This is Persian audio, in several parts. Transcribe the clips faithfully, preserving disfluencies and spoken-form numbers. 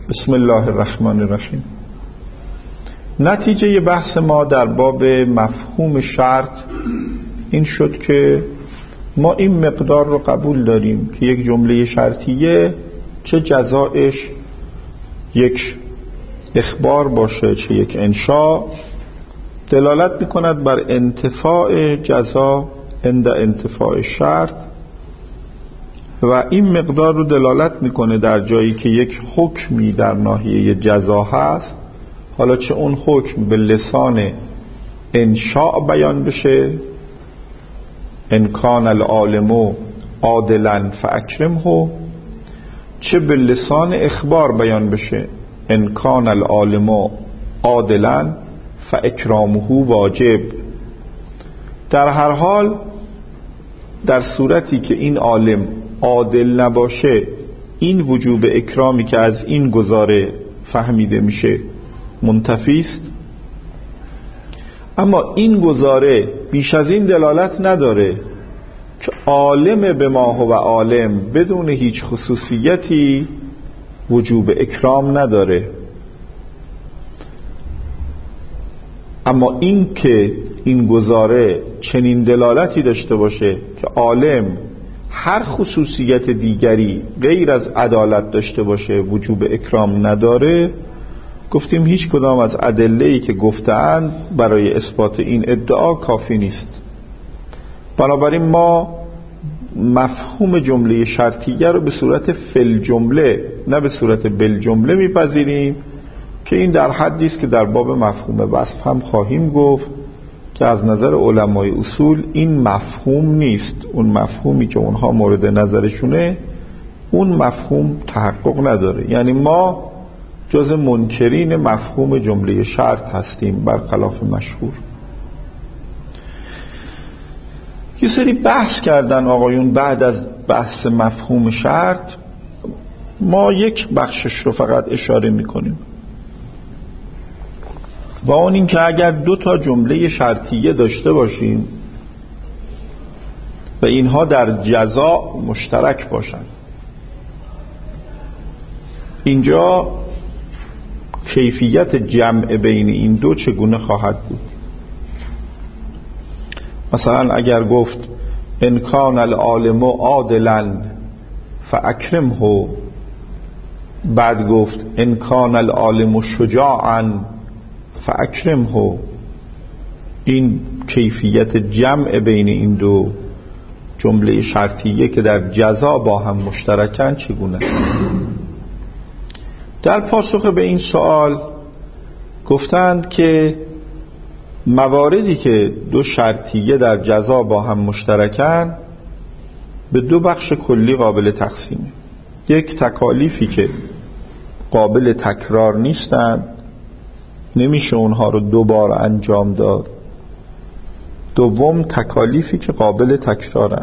بسم الله الرحمن الرحیم. نتیجه بحث ما در باب مفهوم شرط این شد که ما این مقدار رو قبول داریم که یک جمله شرطیه چه جزایش یک اخبار باشه چه یک انشاء دلالت میکند بر انتفاع جزا عند انتفاع شرط، و این مقدار رو دلالت میکنه در جایی که یک حکمی در ناحیه جزا هست، حالا چه اون حکم به لسان انشاء بیان بشه، ان کان العالم عادلا فاکرمه، چه به لسان اخبار بیان بشه، ان کان العالم عادلا فاکرامه واجب. در هر حال در صورتی که این عالم عادل نباشه این وجوب اکرامی که از این گزاره فهمیده میشه منتفی است. اما این گزاره بیش از این دلالت نداره که عالم به ما هو عالم بدون هیچ خصوصیتی وجوب اکرام نداره. اما این که این گزاره چنین دلالتی داشته باشه که عالم هر خصوصیت دیگری غیر از عدالت داشته باشه وجوب اکرام نداره، گفتیم هیچ کدام از ادله‌ای که گفتند برای اثبات این ادعا کافی نیست. بنابراین ما مفهوم جمله شرطیه رو به صورت فل جمله نه به صورت بل جمله میپذیریم که این در حدی است که در باب مفهوم وصف هم خواهیم گفت که از نظر علمای اصول این مفهوم نیست. اون مفهومی که اونها مورد نظرشونه اون مفهوم تحقق نداره، یعنی ما جز منکرین مفهوم جمله شرط هستیم برخلاف مشهور. یه سری بحث کردن آقایون بعد از بحث مفهوم شرط، ما یک بخشش رو فقط اشاره میکنیم و اون این که اگر دو تا جمله شرطیه داشته باشیم و اینها در جزا مشترک باشن، اینجا کیفیت جمع بین این دو چگونه خواهد بود؟ مثلا اگر گفت ان کان العالم عادلا فاکرمه، بعد گفت ان کان العالم شجاعا فاکرمه، این کیفیت جمع بین این دو جمله شرطیه که در جزا با هم مشترکن چگونه؟ در پاسخ به این سوال گفتند که مواردی که دو شرطیه در جزا با هم مشترکن به دو بخش کلی قابل تقسیمه. یک، تکالیفی که قابل تکرار نیستند، نمیشه اونها رو دوبار انجام داد. دوم، تکالیفی که قابل تکرارن.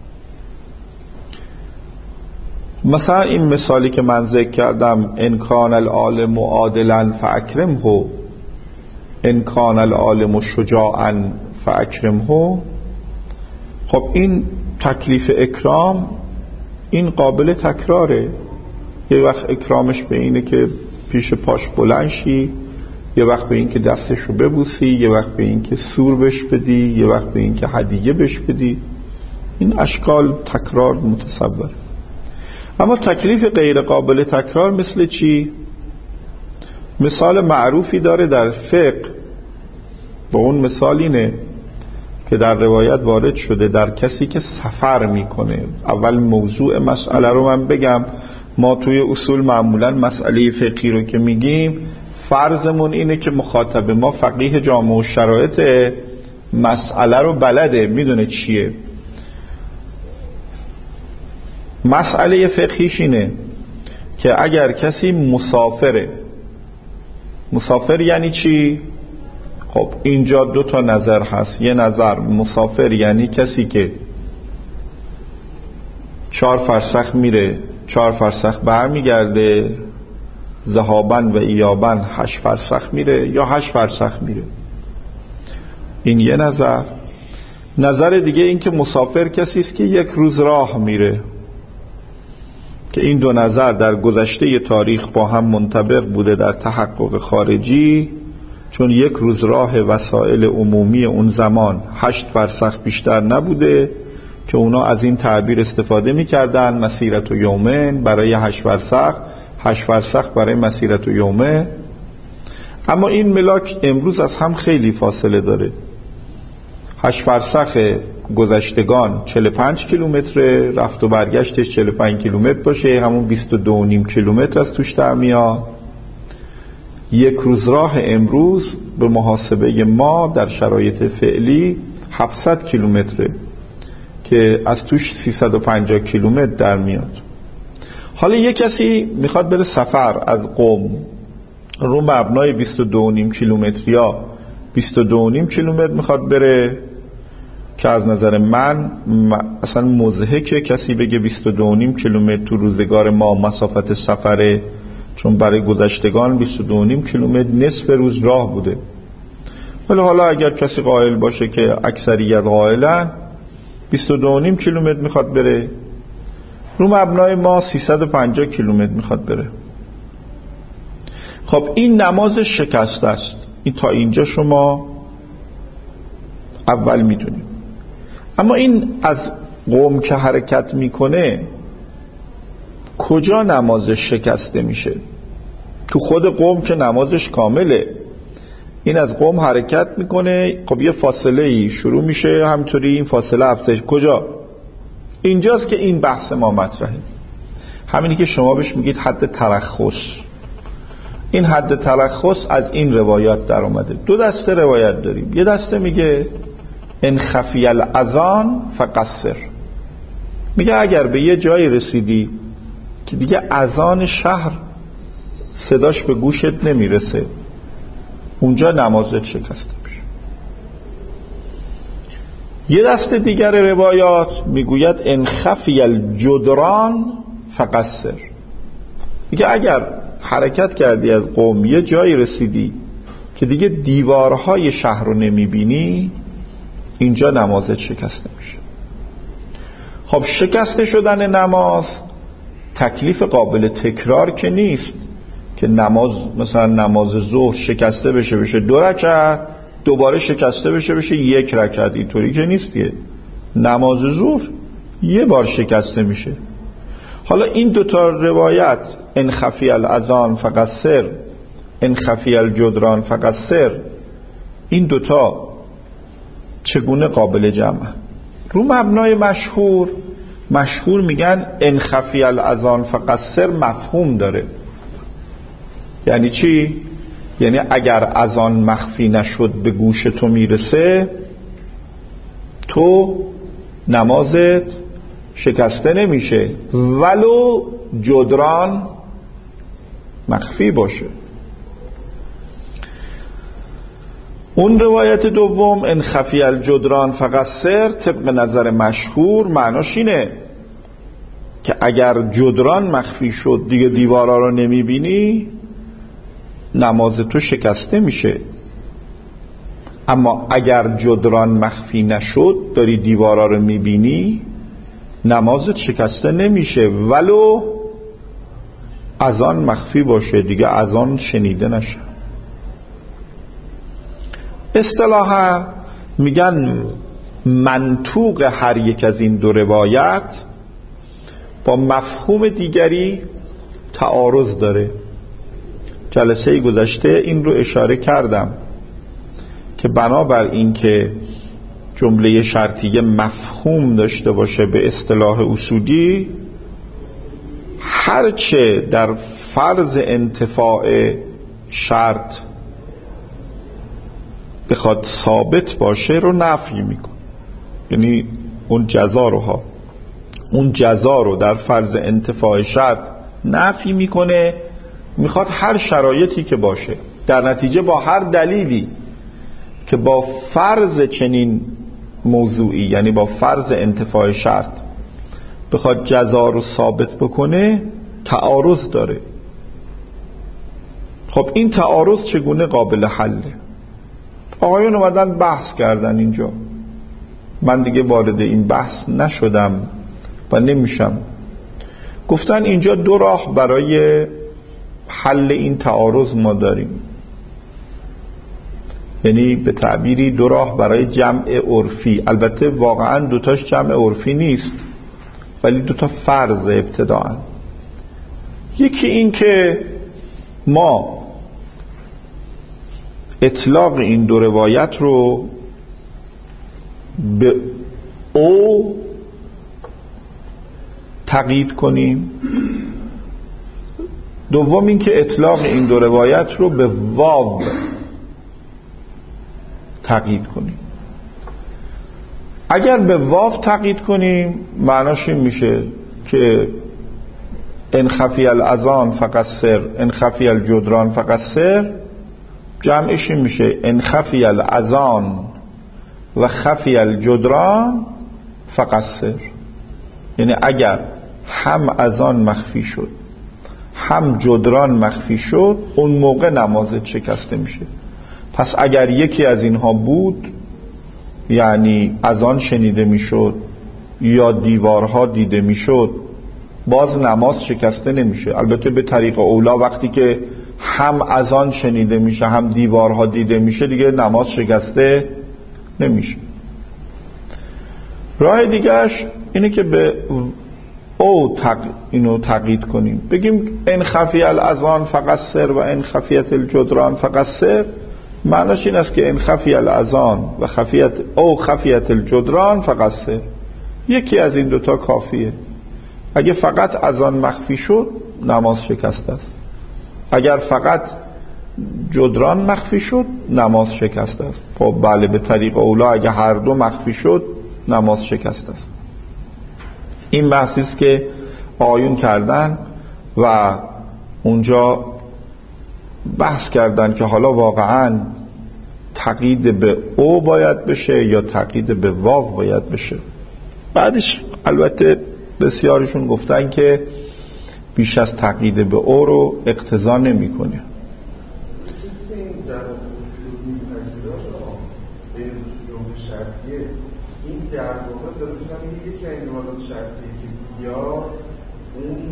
مثلا این مثالی که من ذکر کردم ان کان العالم عادلا فاکرمه، ان کان العالم شجاعا فاکرمه، خب این تکلیف اکرام این قابل تکراره. یه وقت اکرامش به اینه که پیش پاش بلند شی، یه وقت به این که دستش رو ببوسی، یه وقت به این که سور بش بدی، یه وقت به این که هدیه بش بدی. این اشکال تکرار متصور. اما تکلیف غیر قابل تکرار مثل چی؟ مثال معروفی داره در فقه با اون مثال اینه که در روایت وارد شده در کسی که سفر میکنه. اول موضوع مسئله رو من بگم. ما توی اصول معمولا مسئله فقهی رو که میگیم فرضمون اینه که مخاطب ما فقیه جامع و شرایط مسئله رو بلده، میدونه چیه. مسئله فقهیش اینه که اگر کسی مسافره، مسافر یعنی چی؟ خب اینجا دو تا نظر هست. یه نظر مسافر یعنی کسی که چهار فرسخ میره چهار فرسخ برمیگرده، ذهابن و ایابن هشت فرسخ میره یا هشت فرسخ میره. این یه نظر. نظر دیگه این که مسافر کسی است که یک روز راه میره. که این دو نظر در گذشته تاریخ با هم منطبق بوده در تحقق خارجی، چون یک روز راه وسایل عمومی اون زمان هشت فرسخ بیشتر نبوده که اونا از این تعبیر استفاده می‌کردن، مسیرت و یومین برای هشت فرسخ، هشت فرسخ برای مسیرت و یومه. اما این ملاک امروز از هم خیلی فاصله داره. هشت فرسخ گذشتگان چهل و پنج کیلومتر، رفت و برگشتش چهل و پنج کیلومتر باشه، همون بیست و دو و نیم کیلومتر از توش در میاد. یک روز راه امروز به محاسبه ما در شرایط فعلی هفتصد کیلومتره که از توش سیصد و پنجاه کیلومتر در میاد. حالا یک کسی میخواد بره سفر از قم رو مبنای بیست و دو و نیم کیلومتر یا بیست و دو و نیم کیلومتر میخواد بره، که از نظر من اصلا مضحکه کسی بگه بیست و دو و نیم کیلومتر تو روزگار ما مسافت سفره، چون برای گذشتگان بیست و دو و نیم کیلومتر نصف روز راه بوده. ولی حالا اگر کسی قائل باشه که اکثریت قائلن بیست و دو و نیم کیلومتر میخواد بره، رو مبنای ما سیصد و پنجاه کیلومتر میخواد بره. خب این نماز شکسته است. این تا اینجا شما اول میدونید. اما این از قوم که حرکت میکنه کجا نمازش شکسته میشه؟ تو خود قوم که نمازش کامله. این از قوم حرکت میکنه، خب یه فاصله ای شروع میشه، همینطوری این فاصله افزایش. کجا؟ اینجاست که این بحث ما مطرحه. همینی که شما بهش میگید حد ترخص. این حد ترخص از این روایات در اومده. دو دسته روایت داریم. یه دسته میگه ان خفی الاذان فقصر، میگه اگر به یه جایی رسیدی که دیگه اذان شهر صداش به گوشت نمیرسه، اونجا نمازت شکسته میشه. یه دسته دیگر روایات میگوید ان خفی الجدران فقصر، میگه اگر حرکت کردی از قوم یه جایی رسیدی که دیگه دیوارهای شهر رو نمیبینی، اینجا نمازت شکسته میشه. خب شکسته شدن نماز تکلیف قابل تکرار که نیست که نماز مثلا نماز ظهر شکسته بشه بشه دو رکعت، دوباره شکسته بشه بشه یک رکعت. اینطوری که نیست که نماز ظهر یه بار شکسته میشه. حالا این دوتا روایت ان خفی الاذان فقصر، ان خفی الجدران فقصر، این دوتا چگونه قابل جمع؟ رو مبنای مشهور مشهور میگن ان خفی الاذان فقصر مفهوم داره. یعنی چی؟ یعنی اگر اذان مخفی نشد به گوش تو میرسه، تو نمازت شکسته نمیشه ولو جدران مخفی باشه. اون روایت دوم ان خفی الجدران فقصر طبق نظر مشهور معناش اینه که اگر جدران مخفی شد دیگه دیوارا رو نمیبینی، نماز تو شکسته میشه. اما اگر جدران مخفی نشد داری دیوارا رو میبینی، نمازت شکسته نمیشه ولو اذان مخفی باشه، دیگه اذان شنیده نشه. اصطلاحا میگن منطوق هر یک از این دو روایت با مفهوم دیگری تعارض داره. جلسه گذشته این رو اشاره کردم که بنابر این که جمله شرطیه مفهوم داشته باشه به اصطلاح اصولی، هرچه در فرض انتفاع شرط بخواد ثابت باشه رو نفی میکن. یعنی اون جزا رو ها اون جزا رو در فرض انتفاع شرط نفی میکنه، میخواد هر شرایطی که باشه در نتیجه با هر دلیلی که با فرض چنین موضوعی، یعنی با فرض انتفاع شرط بخواد جزا رو ثابت بکنه، تعارض داره. خب این تعارض چگونه قابل حله؟ آقایون اومدن بحث کردن اینجا، من دیگه وارد این بحث نشدم و نمیشم. گفتن اینجا دو راه برای حل این تعارض ما داریم، یعنی به تعبیری دو راه برای جمع عرفی. البته واقعا دوتاش جمع عرفی نیست، ولی دوتا فرض ابتداءً. یکی این که ما اطلاق این دو روایت رو به او تقیید کنیم، دوم این که اطلاق این دو روایت رو به واو تقیید کنیم. اگر به واو تقیید کنیم معناش این میشه که ان خفی الاذان فقصر، ان خفی الجدران فقصر. جمعش این میشه ان خفی الاذان و خفی الجدران فقصر. یعنی اگر هم اذان مخفی شد هم جدران مخفی شد، اون موقع نمازت شکسته میشه. پس اگر یکی از اینها بود، یعنی اذان شنیده میشد یا دیوارها دیده میشد، باز نماز شکسته نمیشه. البته به طریق اولا وقتی که هم اذان شنیده میشه هم دیوارها دیده میشه، دیگه نماز شکسته نمیشه. راه دیگهش اینه که به او تق... اینو تقیید کنیم، بگیم ان خفی الاذان فقصر و ان خفیت الجدران فقصر. معناش این است که ان خفی الاذان و خفیت او خفیت الجدران فقصر. یکی از این دوتا کافیه. اگه فقط اذان مخفی شد نماز شکسته است، اگر فقط جدران مخفی شد نماز شکسته است. خب بله، به طریق اولا اگه هر دو مخفی شد نماز شکسته است. این بحثی است که آیون کردن و اونجا بحث کردن که حالا واقعا تقیید به او باید بشه یا تقیید به واو باید بشه. بعدش البته بسیارشون گفتن که بیش از تقیید به او رو اقتضا نمی کنه. این در واقع داره بزنم این یکی این روالات شرطیه که بیا اون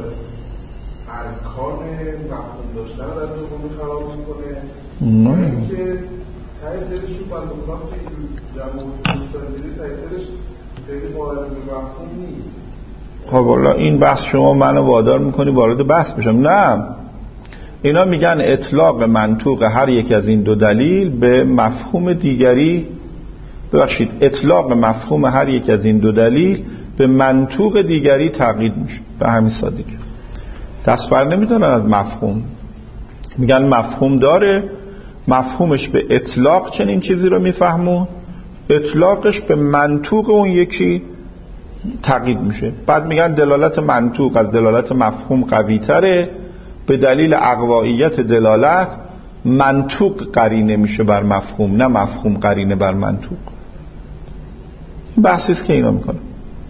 ارکان مفهوم داشتن رو در دومی خراب میکنه، نه اینکه تایی دلشون بنده خودم که در موضوع مستازیری تایی دلش خیلی وارد به مفهوم نیست. خب والا این بحث شما منو وادار میکنی وارد بحث بشم. نه، اینا میگن اطلاق منطوق هر یک از این دو دلیل به مفهوم دیگری، ببخشید اطلاق مفهوم هر یک از این دو دلیل به منطوق دیگری تقیید میشه. به همین سادگی دست بر نمیدارن از مفهوم، میگن مفهوم داره، مفهومش به اطلاق چنین چیزی رو میفهمون، اطلاقش به منطوق اون یکی تقیید میشه. بعد میگن دلالت منطوق از دلالت مفهوم قوی تره، به دلیل اقوائیت دلالت منطوق قرینه میشه بر مفهوم، نه مفهوم قرینه بر منطوق. این بحثی است که اینا میکنه.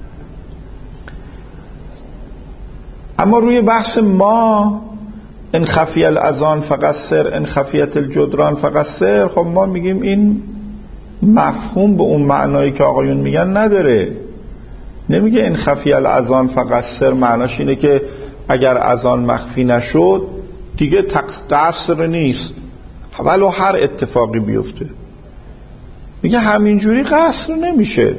اما روی بحث ما ان خفی الاذان فقصر ان خفیت الجدران فقصر، خب ما میگیم این مفهوم به اون معنایی که آقایون میگن نداره. نمیگه ان خفی الاذان فقصر معناش اینه که اگر اذان مخفی نشد دیگه قصر نیست ولو هر اتفاقی بیفته. میگه همینجوری قصر نمیشه،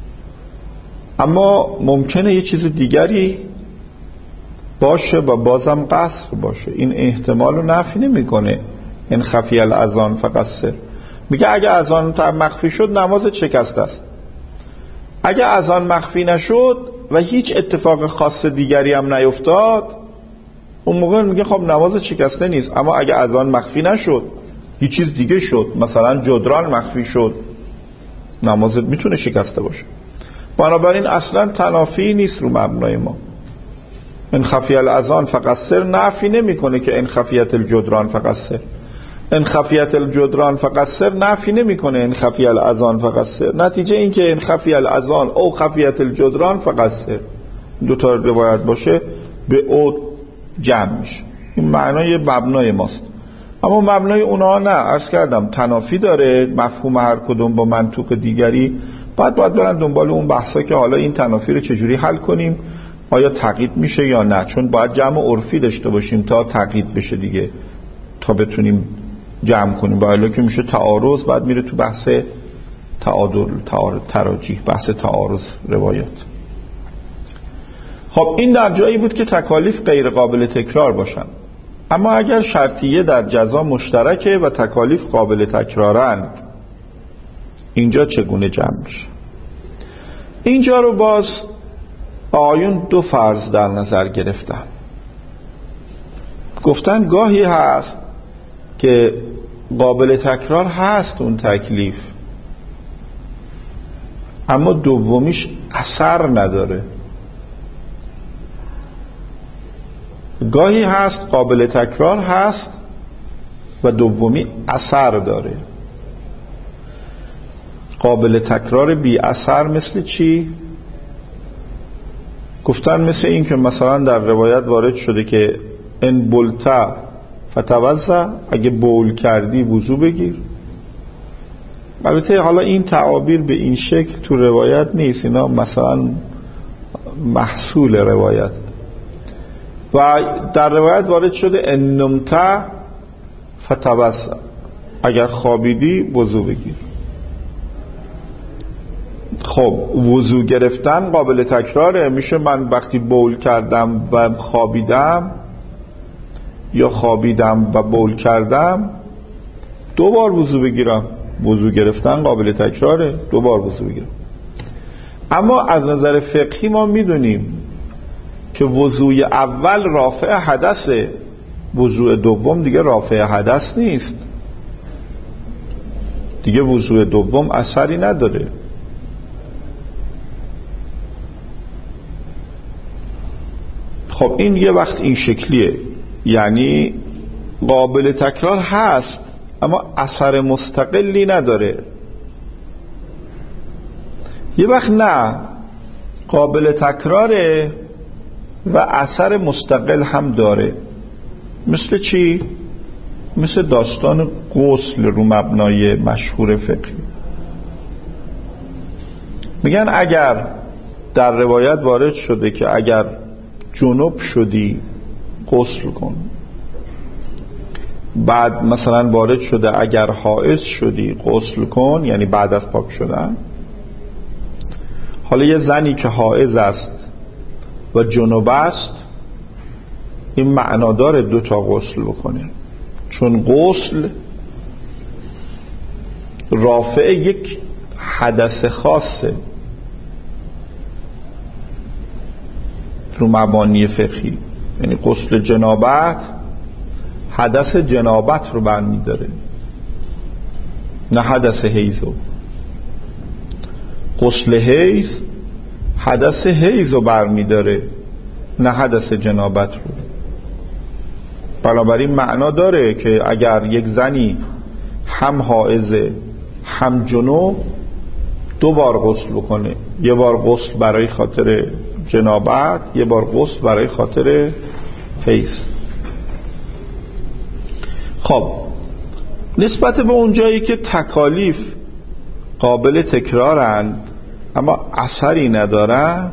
اما ممکنه یه چیز دیگری باشه و بازم قصر باشه. این احتمال رو نفی نمیکنه ان خفی الاذان فقصر. میگه اگه اذان مخفی شد نمازت شکسته است، اگه اذان مخفی نشد و هیچ اتفاق خاص دیگری هم نیفتاد، اون موقع میگه خب نمازت شکسته نیست. اما اگه اذان مخفی نشد یه چیز دیگه شد، مثلا جدران مخفی شد، نمازت میتونه شکسته باشه. بنابراین اصلا تنافی نیست رو مبنای ما. ان خفی الاذان فقصر نفی نمیکنه که ان خفیت الجدران فقصر، ان خفیت الجدران فقصر نفی نمیکنه ان خفی الاذان فقصر. نتیجه این که ان خفی الاذان او خفیت الجدران فقصر دو تا روایت باشه به او جمع میشه. این معنای مبنای ماست. اما مبنای اونها نه، عرض کردم تنافی داره، مفهوم هر کدوم با منطوق دیگری. بعد باید برن دنبال اون بحثا که حالا این تنافی رو چجوری حل کنیم آیا تقیید میشه یا نه؟ چون باید جمع عرفی داشته باشیم تا تقیید بشه دیگه، تا بتونیم جمع کنیم. با الا که میشه تعارض، بعد میره تو بحث تعادل، تراجیح، بحث تعارض روایات. خب این در جایی بود که تکالیف غیر قابل تکرار باشن. اما اگر شرطیه در جزا مشترکه و تکالیف قابل تکرارند، اینجا چگونه جمع میشه؟ اینجا رو باز آیون دو فرض در نظر گرفتن. گفتن گاهی هست که قابل تکرار هست اون تکلیف، اما دومیش اثر نداره. گاهی هست قابل تکرار هست و دومی اثر داره. قابل تکرار بی اثر مثل چی؟ گفتن مثل این که مثلا در روایت وارد شده که ان بلتا فتوضا، اگه بول کردی وضو بگیر. البته حالا این تعابیر به این شکل تو روایت نیست، اینا مثلا محصول روایت. و در روایت وارد شده ان نمت فتوضا، اگر خوابیدی وضو بگیر. خب وضو گرفتن قابل تکراره. میشه من وقتی بول کردم و خوابیدم یا خوابیدم و بول کردم دو بار وضو بگیرم. وضو گرفتن قابل تکراره، دو بار وضو بگیرم. اما از نظر فقهی ما میدونیم که وضوی اول رافع حدثه، وضوء دوم دیگه رافع حدث نیست دیگه. وضوء دوم اثری نداره. خب این یه وقت این شکلیه، یعنی قابل تکرار هست اما اثر مستقلی نداره. یه وقت نه، قابل تکراره و اثر مستقل هم داره. مثل چی؟ مثل داستان غسل رو مبنای مشهور فقهی. میگن اگر در روایت وارد شده که اگر جنوب شدی غسل کن، بعد مثلا وارد شده اگر حائض شدی غسل کن، یعنی بعد از پاک شدن. حالا یه زنی که حائض است و جنوب است، این معنا داره دو تا غسل بکنه، چون غسل رافع یک حدث خاصه رو مبانی فقهی. یعنی غسل جنابت حدث جنابت رو برمی داره، نه حدث حیضو. غسل حیض حدث حیض رو برمی داره، نه حدث جنابت رو. بنابراین معنا داره که اگر یک زنی هم حائضه هم جنوب، دو بار غسل بکنه. یه بار غسل برای خاطر جنابت، یه بار غسل برای خاطر حیض. خب نسبت به اون جایی که تکالیف قابل تکرارند اما اثری ندارن،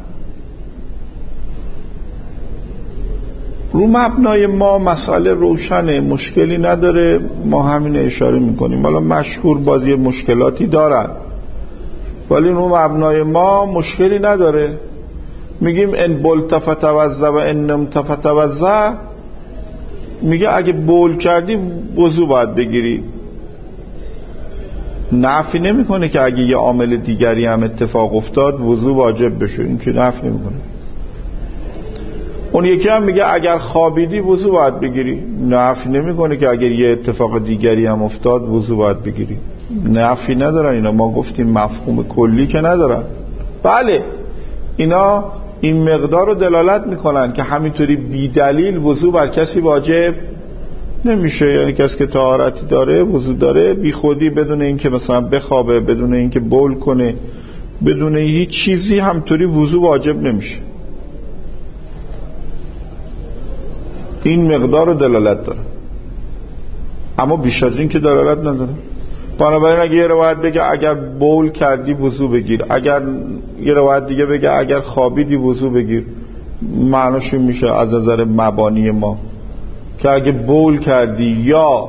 رو مبنای ما مسئله روشنه، مشکلی نداره، ما همین اشاره میکنیم. حالا مشهور بازی مشکلاتی دارن، ولی رو مبنای ما مشکلی نداره. میگیم ان بولت فتوضا و ان نمت فتوضا، میگه اگه بول کردی وضو باید بگیری. نفی نمیکنه که اگه یه عامل دیگری هم اتفاق افتاد وضو واجب بشه، این که نفی نمیکنه. اون یکی هم میگه اگر خوابیدی وضو باید بگیری، نفی نمیکنه که اگر یه اتفاق دیگری هم افتاد وضو باید بگیری. نفی ندارن اینا. ما گفتیم مفهوم کلی که ندارن. بله اینا این مقدار رو دلالت میکنن که همینطوری بی دلیل وضو بر کسی واجب نمیشه. یعنی کسی که طهارتی داره، وضو داره، بی خودی بدون اینکه مثلا بخوابه، بدون اینکه بول کنه، بدون هیچ چیزی همینطوری وضو واجب نمیشه. این مقدار رو دلالت داره، اما بیش از این که دلالت نداره. بنابراین اگه یه روایت بگه اگر بول کردی وضو بگیر، اگر یه روایت دیگه بگه اگر خوابیدی وضو بگیر، معناش میشه از نظر مبانی ما که اگه بول کردی یا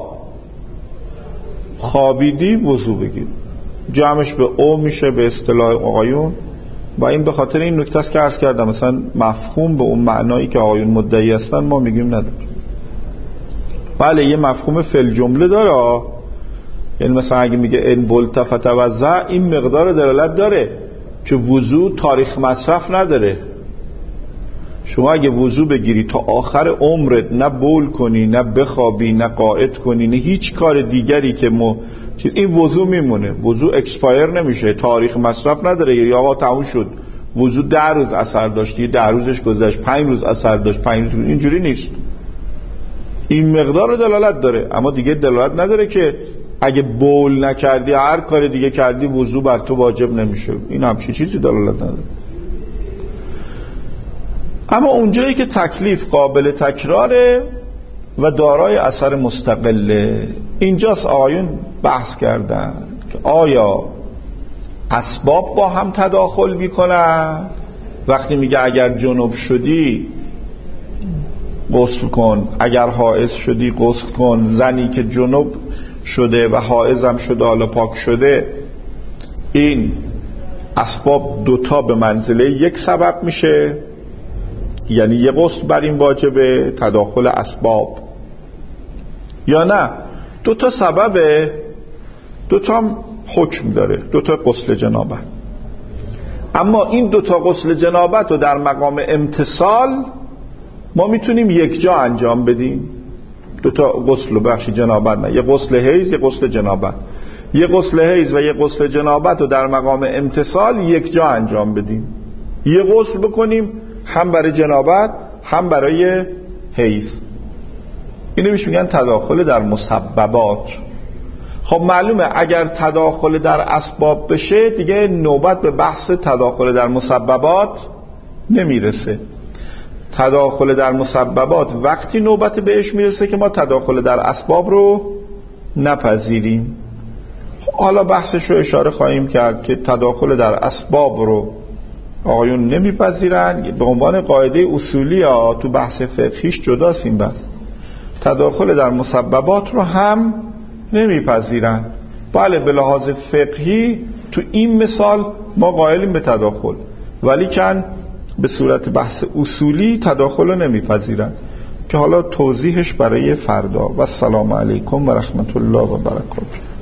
خوابیدی وضو بگیر، جمعش به او میشه به اصطلاح آقایون. و این به خاطر این نکته است که عرض کردم مثلا مفهوم به اون معنایی که آقایون مدعی هستن ما میگیم نداره. بله یه مفهوم فل جمله داره، یعنی مثلا اگه میگه ان بولت فتوضا این مقدار دلالت داره که وضو تاریخ مصرف نداره. شما اگه وضو بگیری تا آخر عمرت نه بول کنی نه بخوابی نه قائد کنی نه هیچ کار دیگری که مو این وضو میمونه، وضو اکسپایر نمیشه، تاریخ مصرف نداره. یا آقا تموم شد وضو ده روز اثر داشتی، ده روزش گذشت، پنج روز اثر داشت، پنج روز. اینجوری نیست. این مقدار دلالت داره، اما دیگه دلالت نداره که اگه بول نکردی هر کار دیگه کردی وضو بر تو واجب نمیشه. این همچین چیزی دلالت نداره. اما اونجایی که تکلیف قابل تکراره و دارای اثر مستقله، اینجاست آقایون بحث کردن که آیا اسباب با هم تداخل میکنن؟ وقتی میگه اگر جنوب شدی غسل کن، اگر حائض شدی غسل کن، زنی که جنوب شده و حائضم شده حالا پاک شده، این اسباب دوتا به منزله یک سبب میشه، یعنی یه غسل بر این واجبه، تداخل اسباب، یا نه دوتا سببه دوتا هم حکم داره، دوتا غسل جنابت. اما این دوتا غسل جنابت رو در مقام امتصال ما میتونیم یک جا انجام بدیم. دوتا غسل بخشی جنابت نه، یه غسل حیض یه غسل جنابت، یه غسل حیض و یه غسل جنابت رو در مقام امتصال یک جا انجام بدیم. یه غسل بکنیم هم برای جنابت هم برای حیض. اینو میشه میگن تداخل در مسببات. خب معلومه اگر تداخل در اسباب بشه دیگه نوبت به بحث تداخل در مسببات نمیرسه. تداخل در مسببات وقتی نوبت بهش میرسه که ما تداخل در اسباب رو نپذیریم. حالا بحثش رو اشاره خواهیم کرد که تداخل در اسباب رو آقایون نمیپذیرن. به عنوان قاعده اصولی ها تو بحث فقهیش جداست این بحث. تداخل در مسببات رو هم نمیپذیرن. بله به لحاظ فقهی تو این مثال ما قائلیم به تداخل، ولی کن به صورت بحث اصولی تداخل رو نمیپذیرن که حالا توضیحش برای فردا. و السلام علیکم و رحمت الله و برکاته.